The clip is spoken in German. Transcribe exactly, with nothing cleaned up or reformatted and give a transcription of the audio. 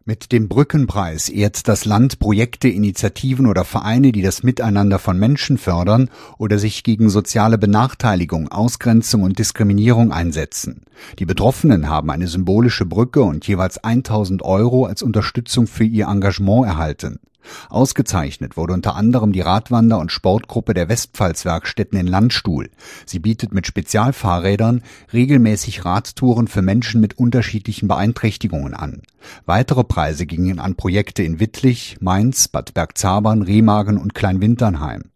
Mit dem Brückenpreis ehrt das Land Projekte, Initiativen oder Vereine, die das Miteinander von Menschen fördern oder sich gegen soziale Benachteiligung, Ausgrenzung und Diskriminierung einsetzen. Die Betroffenen haben eine symbolische Brücke und jeweils tausend Euro als Unterstützung für ihr Engagement erhalten. Ausgezeichnet wurde unter anderem die Radwander- und Sportgruppe der Westpfalz-Werkstätten in Landstuhl. Sie bietet mit Spezialfahrrädern regelmäßig Radtouren für Menschen mit unterschiedlichen Beeinträchtigungen an. Weitere Preise gingen an Projekte in Wittlich, Mainz, Bad Bergzabern, Remagen und Kleinwinternheim.